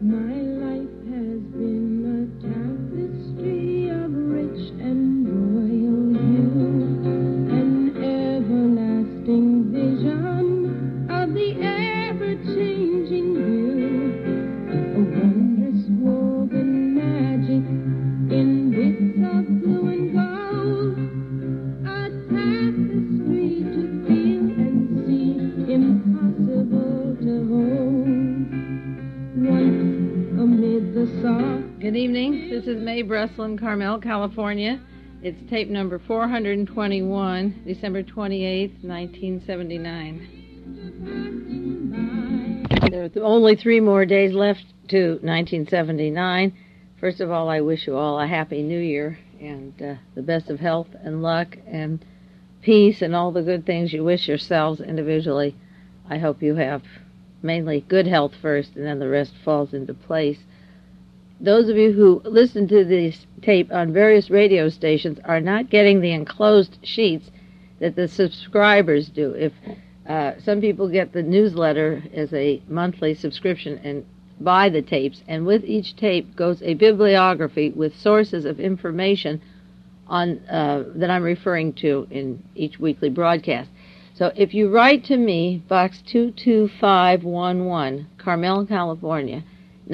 My life has been a tapestry of rich and royal hue, an everlasting vision of the ever-changing view, a wondrous woven magic in bits of blue and gold, a tapestry to feel and see, impossible to hold. Once amid the soft... Good evening. This is Mae Breslin, Carmel, California. It's tape number 421, December 28th, 1979. There are only 3 more days left to 1979. First of all, I wish you all a happy new year and the best of health and luck and peace and all the good things you wish yourselves individually. I hope you have mainly good health first, and then the rest falls into place. Those of you who listen to this tape on various radio stations are not getting the enclosed sheets that the subscribers do. If some people get the newsletter as a monthly subscription and buy the tapes, and with each tape goes a bibliography with sources of information on that I'm referring to in each weekly broadcast. So if you write to me, Box 22511, Carmel, California,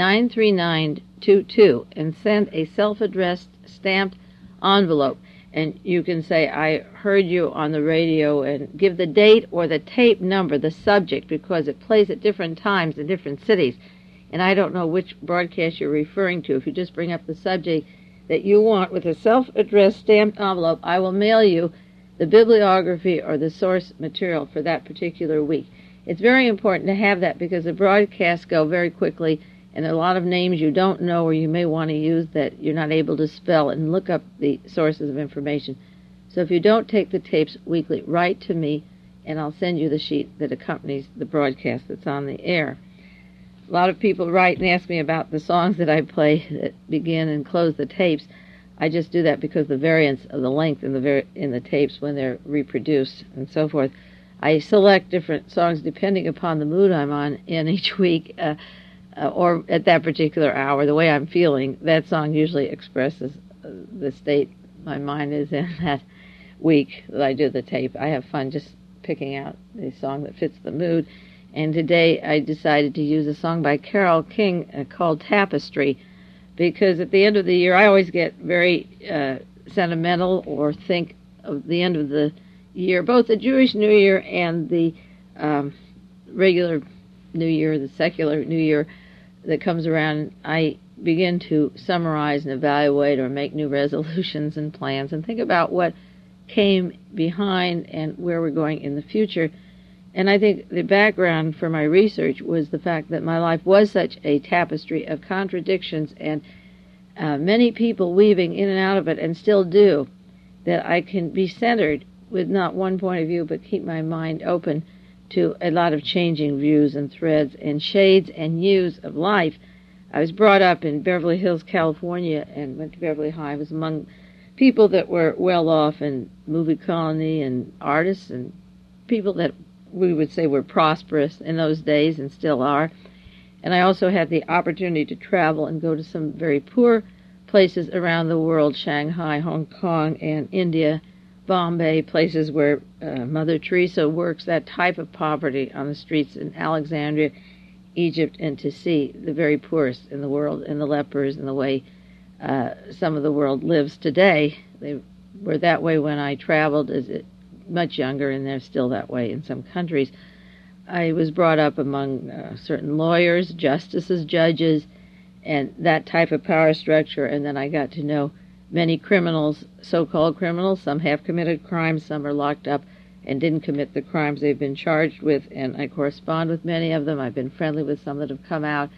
93922, and send a self-addressed stamped envelope, and you can say, I heard you on the radio, and give the date or the tape number, the subject, because it plays at different times in different cities, and I don't know which broadcast you're referring to. If you just bring up the subject that you want with a self-addressed stamped envelope, I will mail you the bibliography or the source material for that particular week. It's very important to have that because the broadcasts go very quickly, and there are a lot of names you don't know or you may want to use that you're not able to spell, and look up the sources of information. So if you don't take the tapes weekly, write to me, and I'll send you the sheet that accompanies the broadcast that's on the air. A lot of people write and ask me about the songs that I play that begin and close the tapes. I just do that because the variance of the length in the tapes when they're reproduced and so forth. I select different songs depending upon the mood I'm on in each week or at that particular hour, the way I'm feeling. That song usually expresses the state my mind is in that week that I do the tape. I have fun just picking out the song that fits the mood. And today I decided to use a song by Carole King called Tapestry, because at the end of the year I always get very sentimental or think of the end of the year, both the Jewish New Year and the regular New Year, the secular New Year that comes around. I begin to summarize and evaluate or make new resolutions and plans and think about what came behind and where we're going in the future. And I think the background for my research was the fact that my life was such a tapestry of contradictions and many people weaving in and out of it, and still do, that I can be centered with not one point of view, but keep my mind open to a lot of changing views and threads and shades and hues of life. I was brought up in Beverly Hills, California, and went to Beverly High. I was among people that were well off in movie colony and artists and people that we would say were prosperous in those days and still are. And I also had the opportunity to travel and go to some very poor places around the world, Shanghai, Hong Kong, and India, Bombay, places where Mother Teresa works, that type of poverty on the streets in Alexandria, Egypt, and to see the very poorest in the world and the lepers and the way some of the world lives today. They were that way when I traveled as much younger, and they're still that way in some countries. I was brought up among certain lawyers, justices, judges, and that type of power structure, and then I got to know many criminals, so-called criminals. Some have committed crimes, some are locked up and didn't commit the crimes they've been charged with, and I correspond with many of them. I've been friendly with some that have come out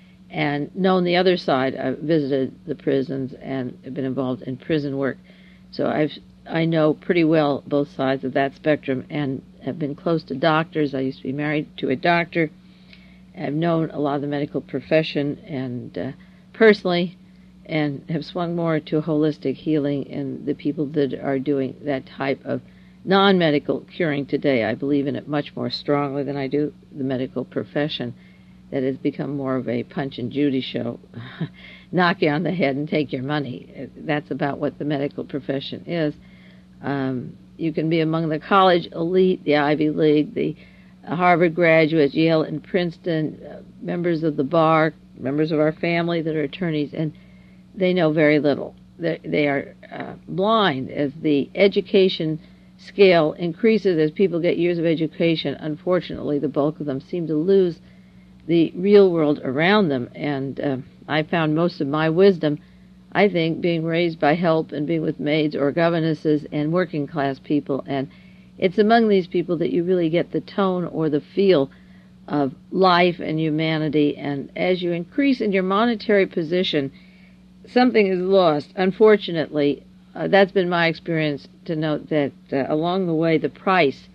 and known the other side. I've visited the prisons and have been involved in prison work. So I know pretty well both sides of that spectrum and have been close to doctors. I used to be married to a doctor. I've known a lot of the medical profession and personally, and have swung more to holistic healing and the people that are doing that type of non-medical curing today. I believe in it much more strongly than I do the medical profession. that has become more of a Punch and Judy show. Knock you on the head and take your money. That's about what the medical profession is. You can be among the college elite, the Ivy League, the Harvard graduates, Yale and Princeton, members of the bar, members of our family that are attorneys, and they know very little. They are blind as the education scale increases, as people get years of education. Unfortunately, the bulk of them seem to lose the real world around them, and I found most of my wisdom, I think, being raised by help and being with maids or governesses and working class people, and it's among these people that you really get the tone or the feel of life and humanity, and as you increase in your monetary position, something is lost. Unfortunately, that's been my experience, to note that along the way, the price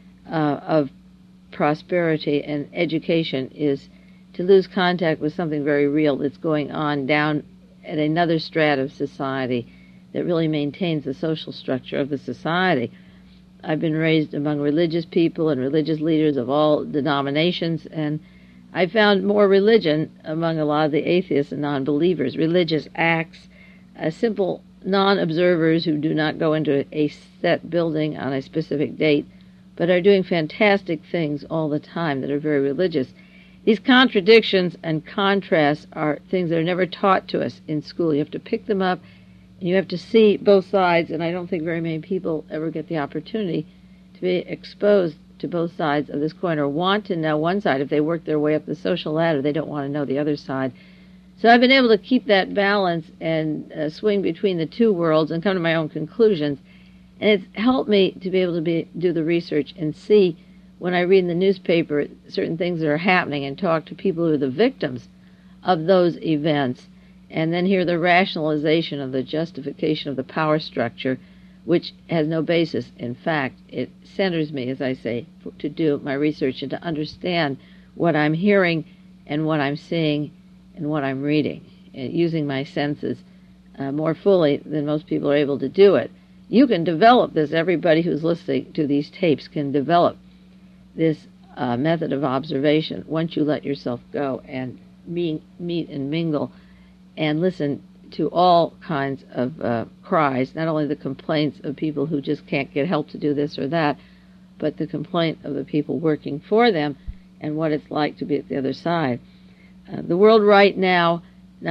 of prosperity and education is to lose contact with something very real that's going on down at another strata of society that really maintains the social structure of the society. I've been raised among religious people and religious leaders of all denominations, and I found more religion among a lot of the atheists and non-believers, religious acts, simple non-observers who do not go into a set building on a specific date, but are doing fantastic things all the time that are very religious. These contradictions and contrasts are things that are never taught to us in school. You have to pick them up, and you have to see both sides, and I don't think very many people ever get the opportunity to be exposed to both sides of this coin, or want to know one side. If they work their way up the social ladder, they don't want to know the other side. So I've been able to keep that balance and swing between the two worlds and come to my own conclusions, and it's helped me to be able to do the research and see, when I read in the newspaper certain things that are happening, and talk to people who are the victims of those events, and then hear the rationalization of the justification of the power structure, which has no basis in fact. It centers me, as I say, to do my research and to understand what I'm hearing and what I'm seeing and what I'm reading, using my senses more fully than most people are able to do it. You can develop this. Everybody who's listening to these tapes can develop this method of observation once you let yourself go and meet and mingle and listen to all kinds of cries, not only the complaints of people who just can't get help to do this or that, but the complaint of the people working for them and what it's like to be at the other side. The world right now,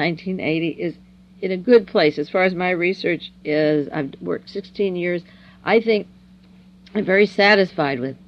1980, is in a good place. As far as my research is, I've worked 16 years. I think I'm very satisfied with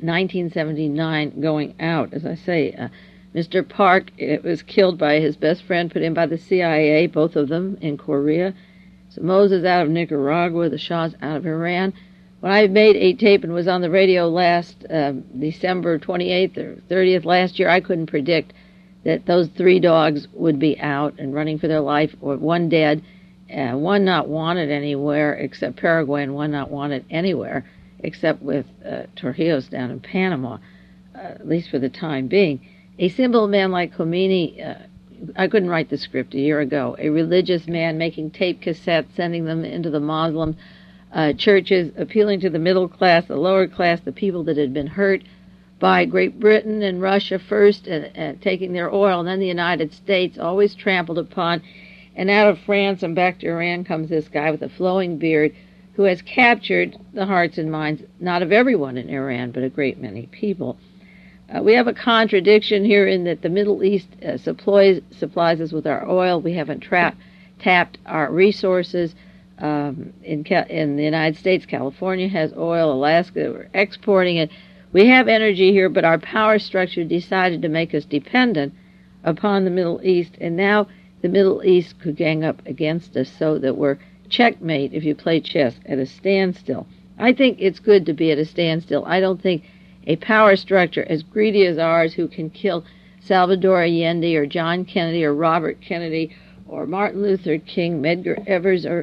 1979 going out. As I say, Mr. Park was killed by his best friend, put in by the CIA, both of them in Korea. So Moses out of Nicaragua, the Shah's out of Iran. When I made a tape and was on the radio last December 28th or 30th last year, I couldn't predict that those three dogs would be out and running for their life, or one dead, one not wanted anywhere except Paraguay, and one not wanted anywhere except with Torrijos down in Panama, at least for the time being. A simple man like Khomeini, I couldn't write the script a year ago. A religious man making tape cassettes, sending them into the Muslim churches, appealing to the middle class, the lower class, the people that had been hurt by Great Britain and Russia first, and taking their oil, and then the United States, always trampled upon. And out of France and back to Iran comes this guy with a flowing beard who has captured the hearts and minds, not of everyone in Iran, but a great many people. We have a contradiction here in that the Middle East supplies us with our oil. We haven't tapped our resources. In the United States, California has oil. Alaska, we're exporting it. We have energy here, but our power structure decided to make us dependent upon the Middle East, and now the Middle East could gang up against us, so that we're checkmate, if you play chess, at a standstill. I think it's good to be at a standstill. I don't think a power structure as greedy as ours, who can kill Salvador Allende or John Kennedy or Robert Kennedy or Martin Luther King, Medgar Evers, or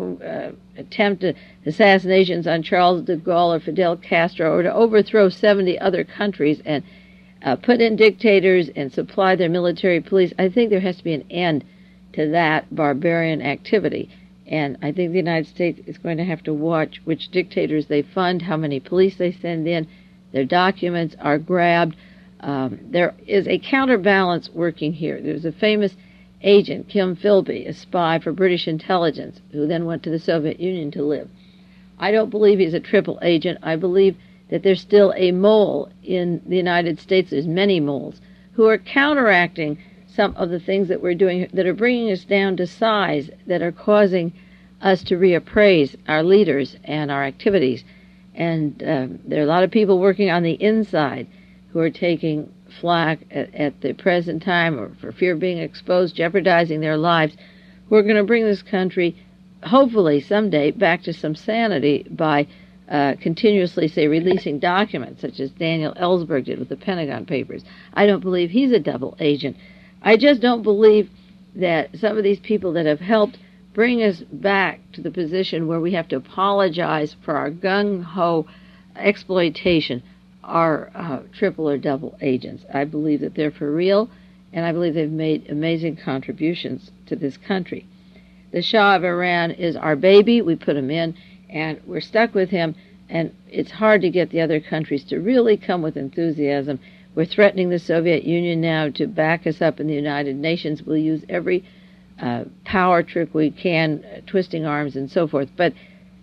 attempt assassinations on Charles de Gaulle or Fidel Castro, or to overthrow 70 other countries and put in dictators and supply their military police. I think there has to be an end to that barbarian activity. And I think the United States is going to have to watch which dictators they fund, how many police they send in. Their documents are grabbed. There is a counterbalance working here. There's a famous agent, Kim Philby, a spy for British intelligence, who then went to the Soviet Union to live. I don't believe he's a triple agent. I believe that there's still a mole in the United States. There's many moles who are counteracting some of the things that we're doing that are bringing us down to size, that are causing us to reappraise our leaders and our activities. And there are a lot of people working on the inside who are taking flack at the present time, or for fear of being exposed, jeopardizing their lives, who are going to bring this country, hopefully someday, back to some sanity by continuously, say, releasing documents, such as Daniel Ellsberg did with the Pentagon Papers. I don't believe he's a double agent. I just don't believe that some of these people that have helped bring us back to the position where we have to apologize for our gung-ho exploitation are triple or double agents. I believe that they're for real, and I believe they've made amazing contributions to this country. The Shah of Iran is our baby. We put him in, and we're stuck with him, and it's hard to get the other countries to really come with enthusiasm. We're threatening the Soviet Union now to back us up in the United Nations. We'll use every power trick we can, twisting arms and so forth. But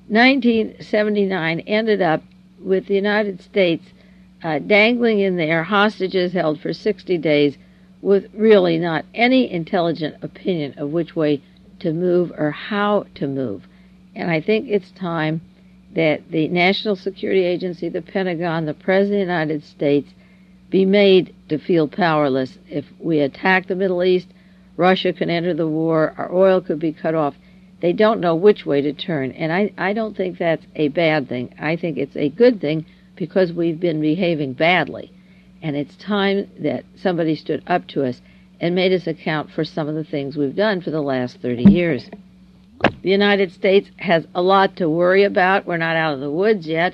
1979 ended up with the United States dangling in there hostages held for 60 days with really not any intelligent opinion of which way to move or how to move. And I think it's time that the National Security Agency, the Pentagon, the President of the United States be made to feel powerless. If we attack the Middle East, Russia can enter the war, our oil could be cut off. They don't know which way to turn. And I don't think that's a bad thing. I think it's a good thing because we've been behaving badly. And it's time that somebody stood up to us and made us account for some of the things we've done for the last 30 years. The United States has a lot to worry about. We're not out of the woods yet.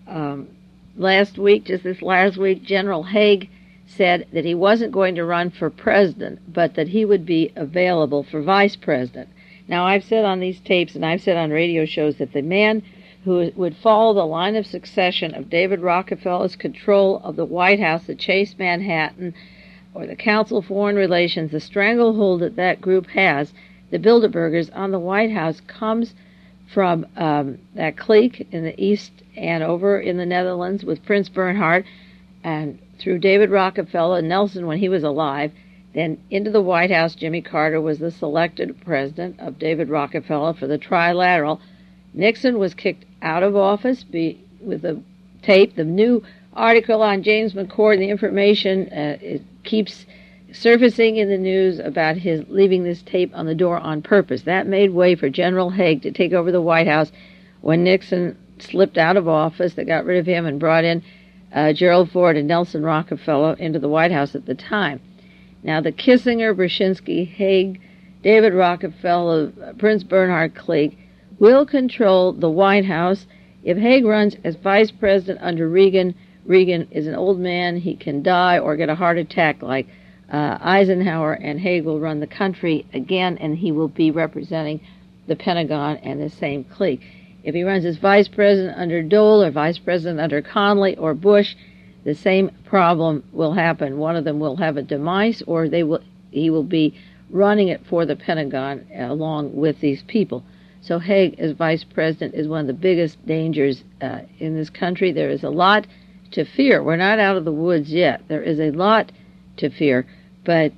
Last week, General Haig said that he wasn't going to run for president, but that he would be available for vice president. Now, I've said on these tapes and I've said on radio shows that the man who would follow the line of succession of David Rockefeller's control of the White House, the Chase Manhattan, or the Council of Foreign Relations, the stranglehold that that group has, the Bilderbergers, on the White House, comes from that clique in the East and over in the Netherlands with Prince Bernhard, and through David Rockefeller, Nelson when he was alive, then into the White House. Jimmy Carter was the selected president of David Rockefeller for the Trilateral. Nixon was kicked out of office with the tape. The new article on James McCord, the information, it keeps surfacing in the news about his leaving this tape on the door on purpose. That made way for General Haig to take over the White House when Nixon slipped out of office. They got rid of him and brought in Gerald Ford and Nelson Rockefeller into the White House at the time. Now, the Kissinger, Brzezinski, Haig, David Rockefeller, Prince Bernhard clique will control the White House. If Haig runs as vice president under Reagan, Reagan is an old man. He can die or get a heart attack like Eisenhower, and Haig will run the country again, and he will be representing the Pentagon and the same clique. If he runs as vice president under Dole or vice president under Connally or Bush, the same problem will happen. One of them will have a demise, or he will be running it for the Pentagon along with these people. So Haig as vice president is one of the biggest dangers in this country. There is a lot to fear. We're not out of the woods yet. There is a lot to fear, but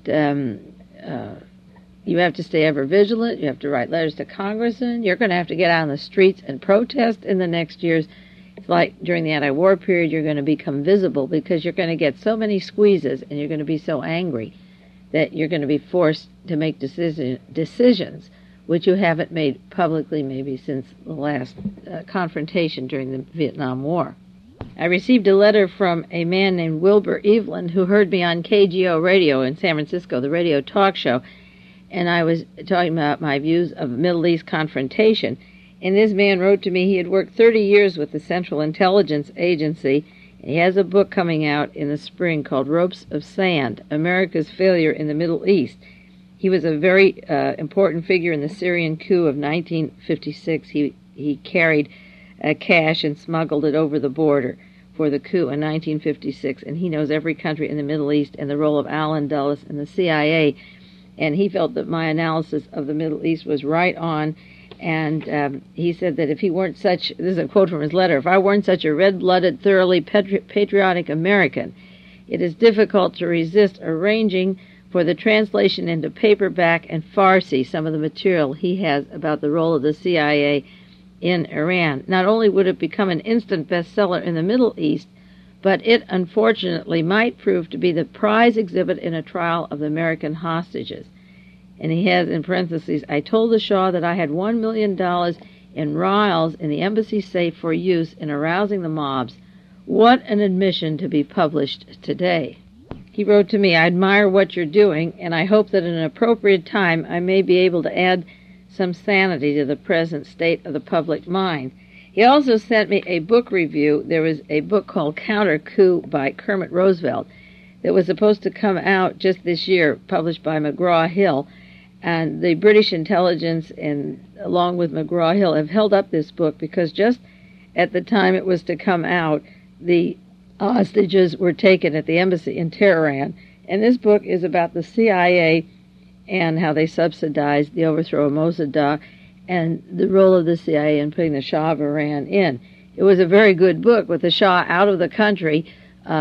you have to stay ever vigilant. You have to write letters to Congressmen. You're going to have to get out on the streets and protest in the next years. It's like during the anti-war period, you're going to become visible because you're going to get so many squeezes and you're going to be so angry that you're going to be forced to make decisions which you haven't made publicly maybe since the last confrontation during the Vietnam War. I received a letter from a man named Wilbur Evelyn who heard me on KGO Radio in San Francisco, the radio talk show, and I was talking about my views of Middle East confrontation. And this man wrote to me he had worked 30 years with the Central Intelligence Agency, and he has a book coming out in the spring called Ropes of Sand, America's Failure in the Middle East. He was a very important figure in the Syrian coup of 1956. He carried cash and smuggled it over the border. for the coup in 1956, and he knows every country in the Middle East and the role of Allen Dulles and the CIA, and he felt that my analysis of the Middle East was right on, and he said that if he weren't such, this is a quote from his letter, if I weren't such a red-blooded, thoroughly patriotic American, it is difficult to resist arranging for the translation into paperback and Farsi some of the material he has about the role of the CIA in Iran. Not only would it become an instant bestseller in the Middle East, but it unfortunately might prove to be the prize exhibit in a trial of the American hostages. And he has in parentheses, I told the Shah that I had $1 million in rials in the embassy safe for use in arousing the mobs. What an admission to be published today. He wrote to me, I admire what you're doing, and I hope that at an appropriate time I may be able to add some sanity to the present state of the public mind. He also sent me a book review. There was a book called Counter Coup by Kermit Roosevelt that was supposed to come out just this year, published by McGraw-Hill. And the British intelligence, and along with McGraw-Hill, have held up this book because just at the time it was to come out, the hostages were taken at the embassy in Tehran. And this book is about the CIA and how they subsidized the overthrow of Mossadegh and the role of the CIA in putting the Shah of Iran in. It was a very good book. With the Shah out of the country,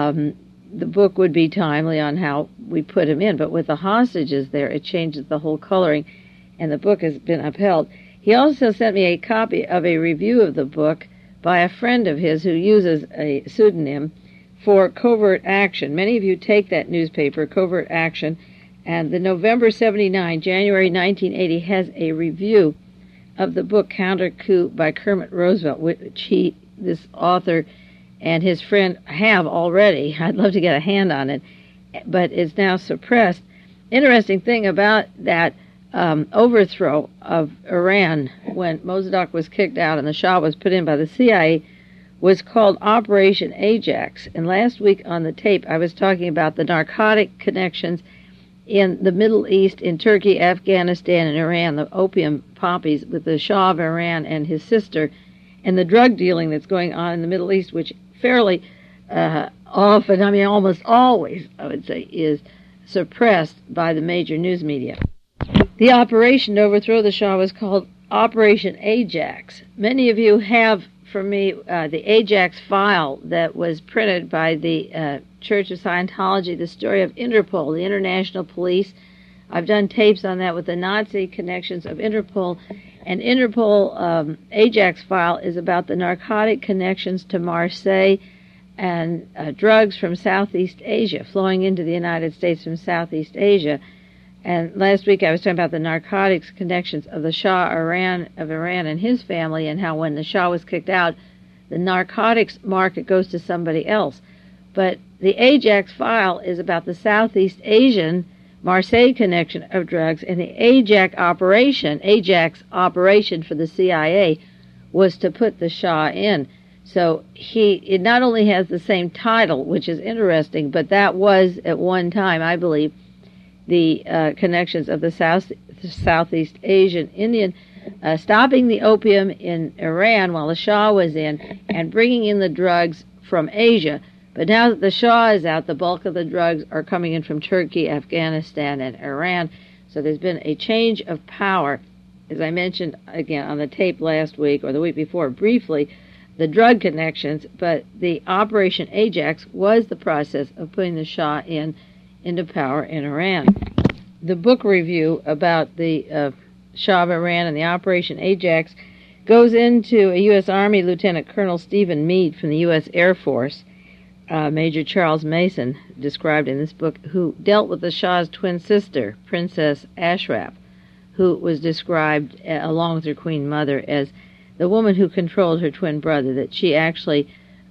the book would be timely on how we put him in. But with the hostages there, it changes the whole coloring, and the book has been upheld. He also sent me a copy of a review of the book by a friend of his who uses a pseudonym for Covert Action. Many of you take that newspaper, Covert Action, and the November 79, January 1980 has a review of the book Counter Coup by Kermit Roosevelt, which this author and his friend have already. I'd love to get a hand on it, but it's now suppressed. Interesting thing about that overthrow of Iran when Mossadegh was kicked out and the Shah was put in by the CIA was called Operation Ajax. And last week on the tape, I was talking about the narcotic connections in the Middle East, in Turkey, Afghanistan, and Iran, the opium poppies with the Shah of Iran and his sister, and the drug dealing that's going on in the Middle East, which fairly often, I mean almost always, I would say, is suppressed by the major news media. The operation to overthrow the Shah was called Operation Ajax. Many of you have, for me, the Ajax file that was printed by the Church of Scientology, the story of Interpol, the international police. I've done tapes on that with the Nazi connections of Interpol. And Interpol Ajax file is about the narcotic connections to Marseille and drugs from Southeast Asia, flowing into the United States from Southeast Asia. And last week I was talking about the narcotics connections of the Shah of Iran and his family, and how when the Shah was kicked out, the narcotics market goes to somebody else. But the Ajax file is about the Southeast Asian Marseille connection of drugs, and the Ajax operation for the CIA was to put the Shah in. So it not only has the same title, which is interesting, but that was at one time, I believe, the connections of the Southeast Asian Indian, stopping the opium in Iran while the Shah was in, and bringing in the drugs from Asia. But now that the Shah is out, the bulk of the drugs are coming in from Turkey, Afghanistan, and Iran. So there's been a change of power. As I mentioned again on the tape last week or the week before briefly, the drug connections, but the Operation Ajax was the process of putting the Shah into power in Iran. The book review about the Shah of Iran and the Operation Ajax goes into a U.S. Army Lieutenant Colonel Stephen Meade from the U.S. Air Force, Major Charles Mason, described in this book, who dealt with the Shah's twin sister, Princess Ashraf, who was described, along with her queen mother, as the woman who controlled her twin brother, that she actually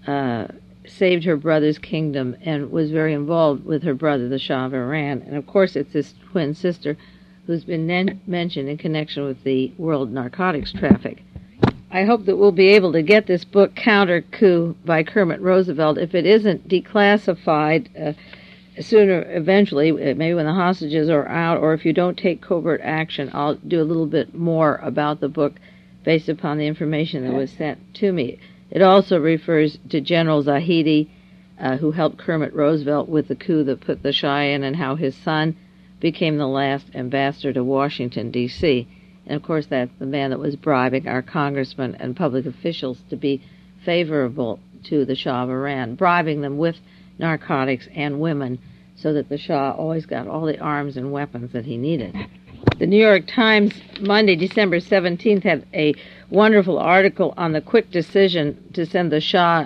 saved her brother's kingdom and was very involved with her brother, the Shah of Iran. And of course it's this twin sister who's been mentioned in connection with the world narcotics traffic. I hope that we'll be able to get this book, Counter Coup by Kermit Roosevelt, if it isn't declassified sooner, eventually, maybe when the hostages are out, or if you don't take covert action, I'll do a little bit more about the book based upon the information that was sent to me. It also refers to General Zahedi, who helped Kermit Roosevelt with the coup that put the Shah in, and how his son became the last ambassador to Washington, D.C. And, of course, that's the man that was bribing our congressmen and public officials to be favorable to the Shah of Iran, bribing them with narcotics and women so that the Shah always got all the arms and weapons that he needed. The New York Times, Monday, December 17th, had a wonderful article on the quick decision to send the Shah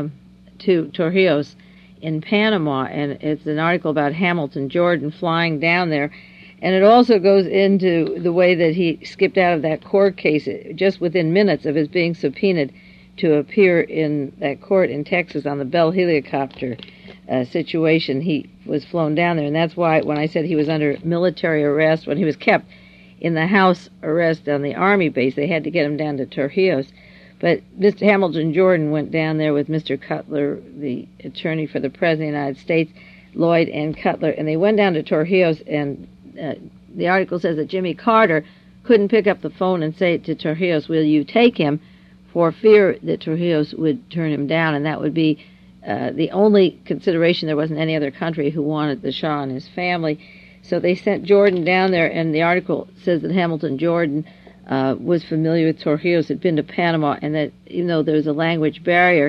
to Torrijos in Panama, and it's an article about Hamilton Jordan flying down there. And it also goes into the way that he skipped out of that court case just within minutes of his being subpoenaed to appear in that court in Texas on the Bell helicopter situation. He was flown down there, and that's why when I said he was under military arrest, when he was kept in the house arrest on the Army base, they had to get him down to Torrijos. But Mr. Hamilton Jordan went down there with Mr. Cutler, the attorney for the President of the United States, Lloyd and Cutler, and they went down to Torrijos, and the article says that Jimmy Carter couldn't pick up the phone and say to Torrijos, will you take him, for fear that Torrijos would turn him down, and that would be the only consideration. There wasn't any other country who wanted the Shah and his family. So they sent Jordan down there, and the article says that Hamilton Jordan was familiar with Torrijos, had been to Panama, and that even though there's a language barrier,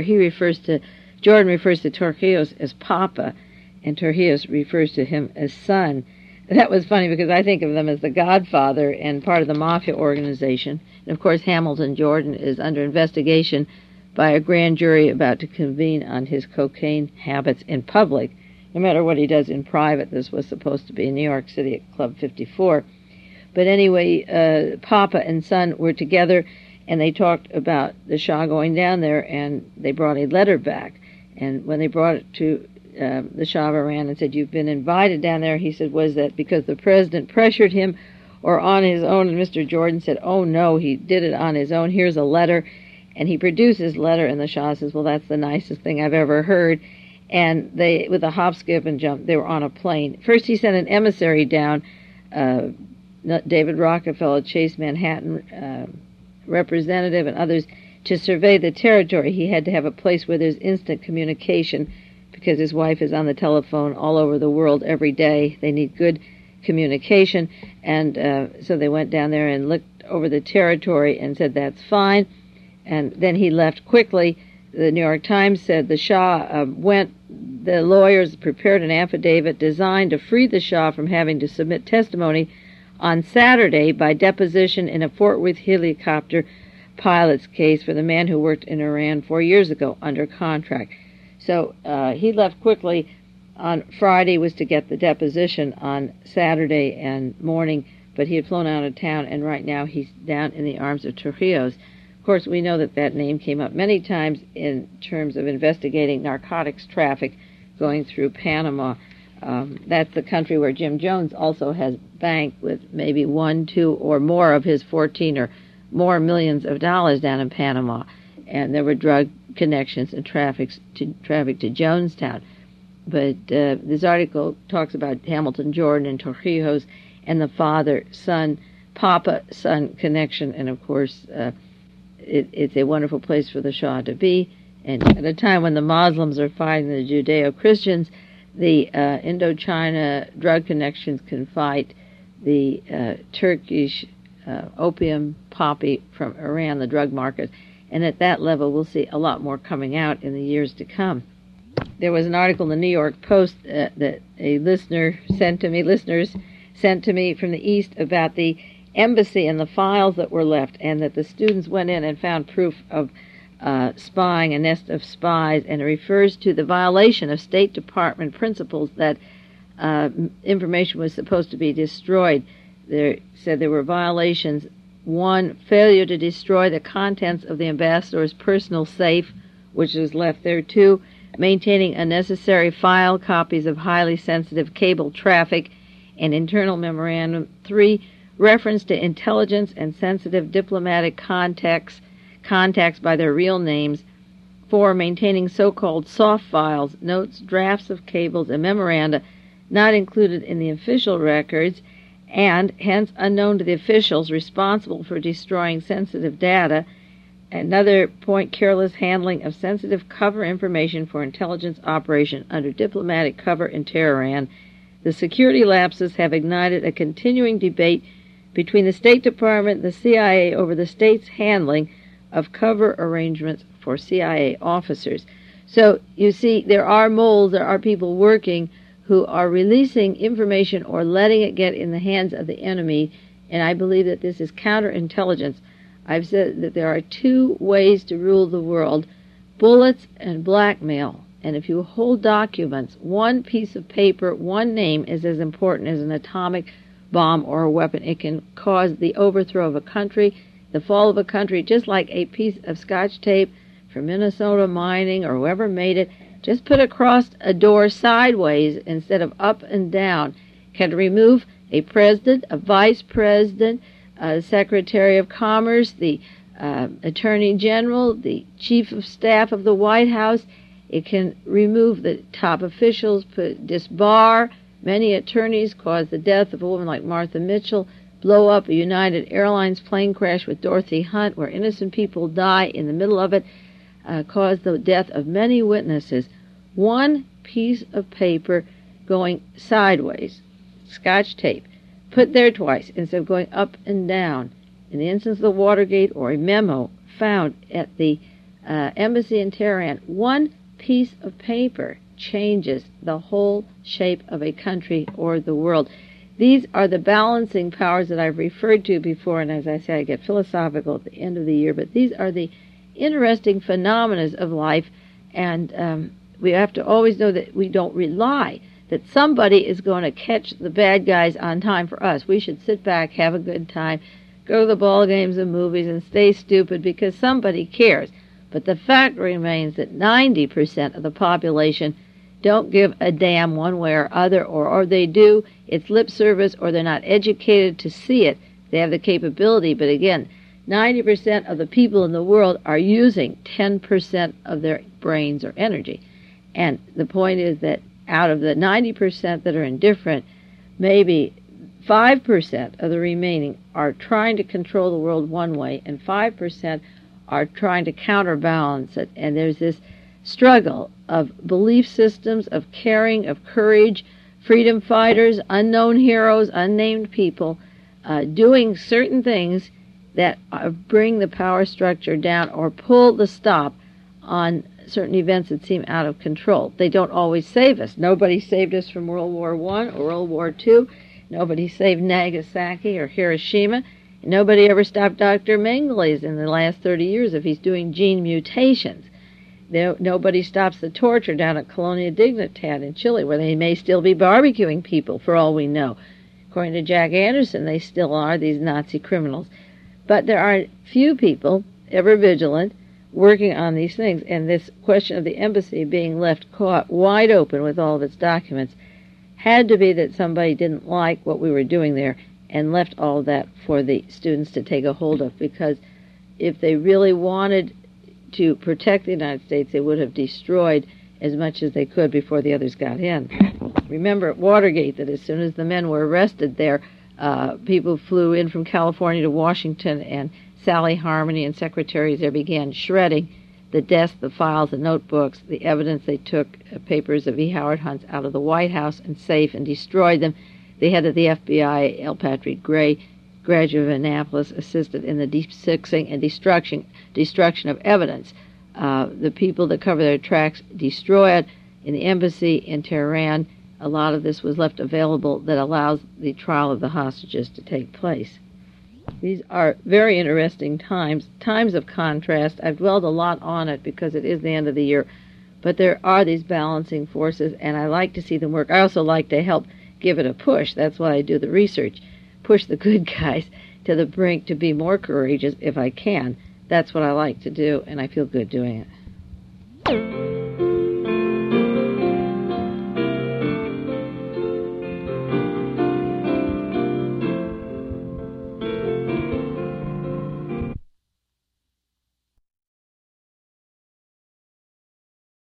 Jordan refers to Torrijos as Papa, and Torrijos refers to him as son. That was funny because I think of them as the Godfather and part of the mafia organization. And of course, Hamilton Jordan is under investigation by a grand jury about to convene on his cocaine habits in public. No matter what he does in private, this was supposed to be in New York City at Club 54. But anyway, Papa and son were together, and they talked about the Shah going down there, and they brought a letter back. And when they brought it to the Shah of Iran and said, you've been invited down there, he said, was that because the president pressured him or on his own? And Mr. Jordan said, oh no, he did it on his own. Here's a letter. And he produced his letter, and the Shah says, well, that's the nicest thing I've ever heard. And they, with a hop, skip, and jump, they were on a plane. First he sent an emissary down, David Rockefeller, Chase Manhattan representative and others, to survey the territory. He had to have a place where there's instant communication because his wife is on the telephone all over the world every day. They need good communication. And so they went down there and looked over the territory and said, that's fine. And then he left quickly. The New York Times said the Shah the lawyers prepared an affidavit designed to free the Shah from having to submit testimony on Saturday by deposition in a Fort Worth helicopter pilot's case for the man who worked in Iran 4 years ago under contract. So he left quickly on Friday, was to get the deposition on Saturday and morning, but he had flown out of town, and right now he's down in the arms of Torrijos. Of course, we know that that name came up many times in terms of investigating narcotics traffic going through Panama. That's the country where Jim Jones also has banked with maybe 1, 2, or more of his 14 or more millions of dollars down in Panama. And there were drug connections and traffic to Jonestown. But this article talks about Hamilton Jordan and Torrijos and the father-son, Papa-son connection, and of course it's a wonderful place for the Shah to be. And at a time when the Muslims are fighting the Judeo-Christians, the Indochina drug connections can fight the Turkish opium poppy from Iran, the drug market. And at that level, we'll see a lot more coming out in the years to come. There was an article in the New York Post that a listeners sent to me from the East about the embassy and the files that were left, and that the students went in and found proof of spying, a nest of spies, and it refers to the violation of State Department principles that information was supposed to be destroyed. They said there were violations. 1, failure to destroy the contents of the ambassador's personal safe, which was left there. 2, maintaining unnecessary file copies of highly sensitive cable traffic and internal memorandum. 3, reference to intelligence and sensitive diplomatic contacts by their real names. 4, maintaining so-called soft files, notes, drafts of cables, and memoranda not included in the official records, and hence unknown to the officials responsible for destroying sensitive data. Another point, careless handling of sensitive cover information for intelligence operation under diplomatic cover in Tehran. The security lapses have ignited a continuing debate between the State Department and the CIA over the state's handling of cover arrangements for CIA officers. So, you see, there are moles, there are people working who are releasing information or letting it get in the hands of the enemy, and I believe that this is counterintelligence. I've said that there are two ways to rule the world, bullets and blackmail. And if you hold documents, one piece of paper, one name is as important as an atomic bomb or a weapon. It can cause the overthrow of a country, the fall of a country, just like a piece of Scotch tape from Minnesota Mining or whoever made it, just put across a door sideways instead of up and down, can remove a president, a vice president, Secretary of Commerce, the Attorney General, the Chief of Staff of the White House. It can remove the top officials, disbar many attorneys, cause the death of a woman like Martha Mitchell, blow up a United Airlines plane crash with Dorothy Hunt where innocent people die in the middle of it, cause the death of many witnesses. One piece of paper going sideways, Scotch tape, put there twice instead of going up and down. In the instance of the Watergate, or a memo found at the embassy in Tehran, one piece of paper changes the whole shape of a country or the world. These are the balancing powers that I've referred to before, and as I say, I get philosophical at the end of the year, but these are the interesting phenomena of life, and we have to always know that we don't rely that somebody is going to catch the bad guys on time for us. We should sit back, have a good time, go to the ball games and movies, and stay stupid because somebody cares. But the fact remains that 90% of the population don't give a damn one way or other, or they do, it's lip service, or they're not educated to see it. They have the capability, but again, 90% of the people in the world are using 10% of their brains or energy. And the point is that out of the 90% that are indifferent, maybe 5% of the remaining are trying to control the world one way, and 5% are trying to counterbalance it. And there's this struggle of belief systems, of caring, of courage, freedom fighters, unknown heroes, unnamed people, doing certain things that bring the power structure down or pull the stop on certain events that seem out of control. They don't always save us. Nobody saved us from World War I or World War II. Nobody saved Nagasaki or Hiroshima. Nobody ever stopped Dr. Mengele in the last 30 years if he's doing gene mutations. Nobody stops the torture down at Colonia Dignidad in Chile, where they may still be barbecuing people, for all we know. According to Jack Anderson, they still are, these Nazi criminals. But there are few people ever vigilant working on these things, and this question of the embassy being left caught wide open with all of its documents had to be that somebody didn't like what we were doing there and left all of that for the students to take a hold of, because if they really wanted to protect the United States, they would have destroyed as much as they could before the others got in. Remember at Watergate that as soon as the men were arrested there, people flew in from California to Washington, and Sally Harmony and secretaries there began shredding the desks, the files, the notebooks, the evidence. They took papers of E. Howard Hunt's out of the White House and safe and destroyed them. The head of the FBI, L. Patrick Gray, graduate of Annapolis, assisted in the de-sixing and destruction of evidence. The people that cover their tracks destroyed in the embassy in Tehran. A lot of this was left available that allows the trial of the hostages to take place. These are very interesting times of contrast. I've dwelled a lot on it because it is the end of the year, but there are these balancing forces, and I like to see them work. I also like to help give it a push. That's why I do the research. Push the good guys to the brink to be more courageous if I can. That's what I like to do, and I feel good doing it.